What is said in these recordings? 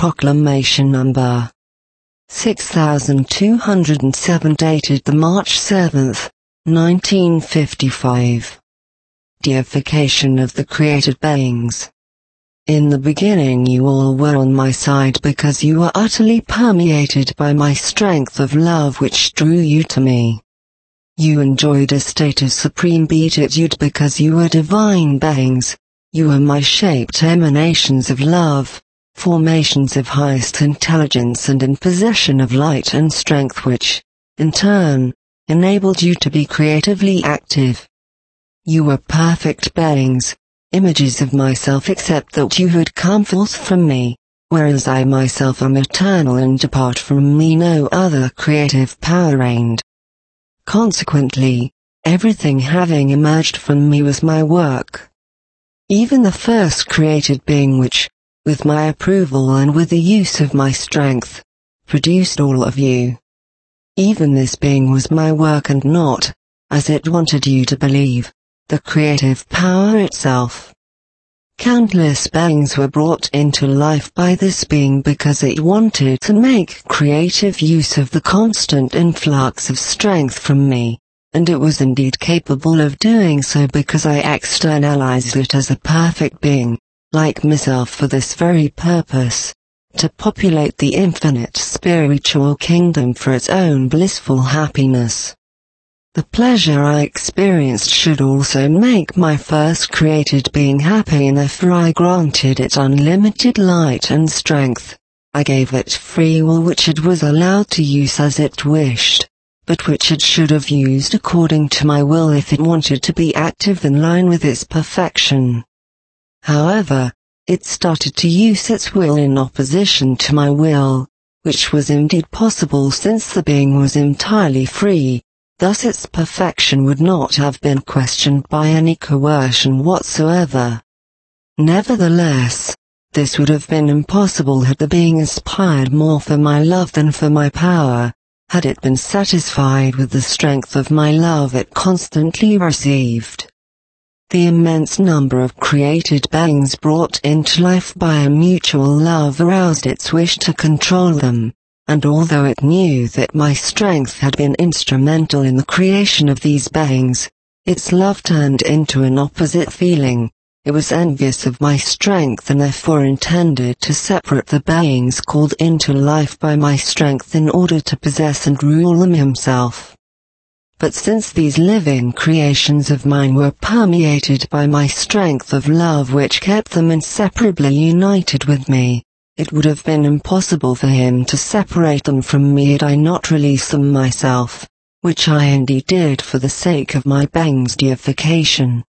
Proclamation Number 6207 dated the March 7th, 1955. Deification of the created beings. In the beginning you all were on my side because you were utterly permeated by my strength of love which drew you to me. You enjoyed a state of supreme beatitude because you were divine beings. You were my shaped emanations of love, formations of highest intelligence and in possession of light and strength which, in turn, enabled you to be creatively active. You were perfect beings, images of myself except that you had come forth from me, whereas I myself am eternal and apart from me no other creative power reigned. Consequently, everything having emerged from me was my work. Even the first created being which, with my approval and with the use of my strength, produced all of you. Even this being was my work and not, as it wanted you to believe, the creative power itself. Countless beings were brought into life by this being because it wanted to make creative use of the constant influx of strength from me, and it was indeed capable of doing so because I externalized it as a perfect being, like myself for this very purpose, to populate the infinite spiritual kingdom for its own blissful happiness. The pleasure I experienced should also make my first created being happy, and therefore I granted it unlimited light and strength. I gave it free will which it was allowed to use as it wished, but which it should have used according to my will if it wanted to be active in line with its perfection. However, it started to use its will in opposition to my will, which was indeed possible since the being was entirely free. Thus its perfection would not have been questioned by any coercion whatsoever. Nevertheless, this would have been impossible had the being aspired more for my love than for my power. Had it been satisfied with the strength of my love it constantly received. The immense number of created beings brought into life by a mutual love aroused its wish to control them. And although it knew that my strength had been instrumental in the creation of these beings, its love turned into an opposite feeling. It was envious of my strength and therefore intended to separate the beings called into life by my strength in order to possess and rule them himself. But since these living creations of mine were permeated by my strength of love which kept them inseparably united with me, it would have been impossible for him to separate them from me had I not released them myself, which I indeed did for the sake of my being's deification.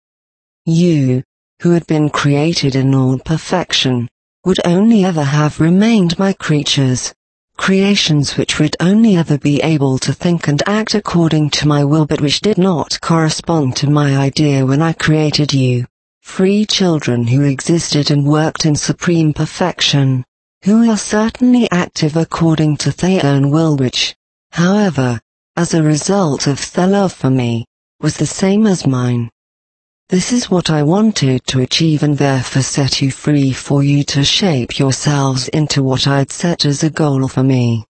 You, who had been created in all perfection, would only ever have remained my creatures, creations which would only ever be able to think and act according to my will but which did not correspond to my idea when I created you, free children who existed and worked in supreme perfection, who are certainly active according to their own will which, however, as a result of their love for me, was the same as mine. This is what I wanted to achieve and therefore set you free for you to shape yourselves into what I'd set as a goal for me.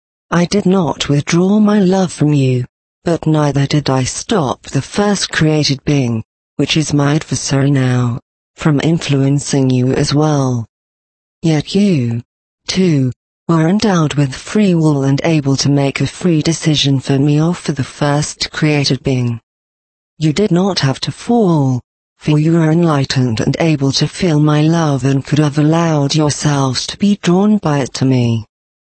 I did not withdraw my love from you, but neither did I stop the first created being, which is my adversary now, from influencing you as well. Yet you, too, were endowed with free will and able to make a free decision for me or for the first created being. You did not have to fall, for you were enlightened and able to feel my love and could have allowed yourselves to be drawn by it to me.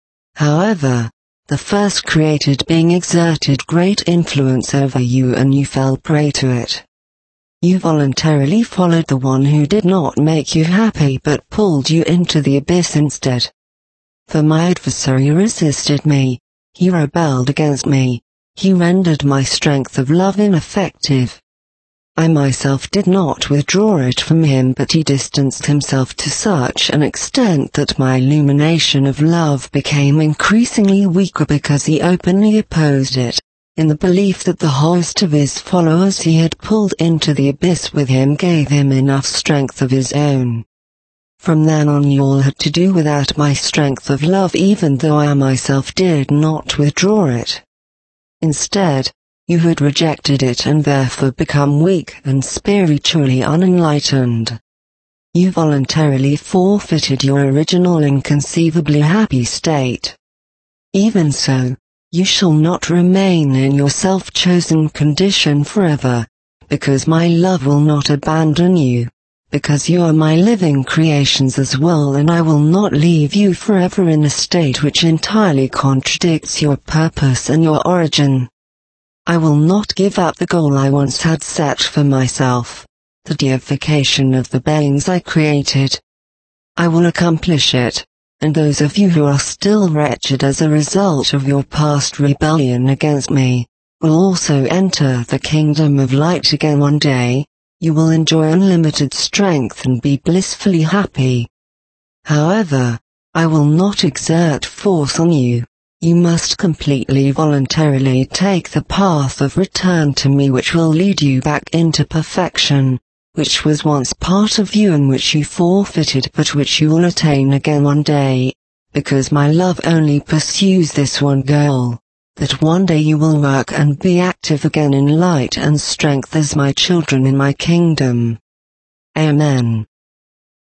However, the first created being exerted great influence over you and you fell prey to it. You voluntarily followed the one who did not make you happy but pulled you into the abyss instead. For my adversary resisted me, he rebelled against me, he rendered my strength of love ineffective. I myself did not withdraw it from him but he distanced himself to such an extent that my illumination of love became increasingly weaker because he openly opposed it, in the belief that the host of his followers he had pulled into the abyss with him gave him enough strength of his own. From then on you all had to do without my strength of love, even though I myself did not withdraw it. Instead, you had rejected it and therefore become weak and spiritually unenlightened. You voluntarily forfeited your original inconceivably happy state. Even so, you shall not remain in your self-chosen condition forever, because my love will not abandon you, because you are my living creations as well, and I will not leave you forever in a state which entirely contradicts your purpose and your origin. I will not give up the goal I once had set for myself, the deification of the beings I created. I will accomplish it, and those of you who are still wretched as a result of your past rebellion against me, will also enter the kingdom of light again one day. You will enjoy unlimited strength and be blissfully happy. However, I will not exert force on you. You must completely voluntarily take the path of return to me, which will lead you back into perfection, which was once part of you and which you forfeited but which you will attain again one day, because my love only pursues this one goal, that one day you will work and be active again in light and strength as my children in my kingdom. Amen.